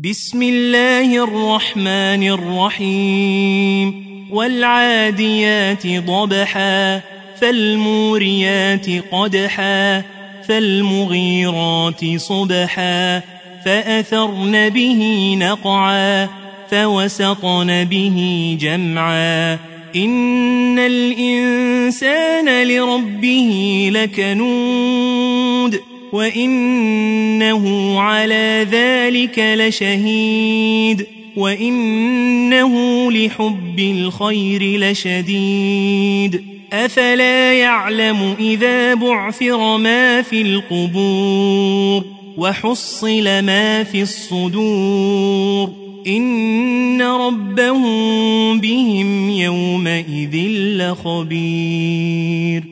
بسم الله الرحمن الرحيم والعاديات ضبحا فالموريات قدحا فالمغيرات صبحا فأثرن به نقعا فوسطن به جمعا إن الإنسان لربه لكنود وإنه على ذلك لشهيد وإنه لحب الخير لشديد أفلا يعلم إذا بعثر ما في القبور وحصل ما في الصدور إن ربهم بهم يومئذ لخبير.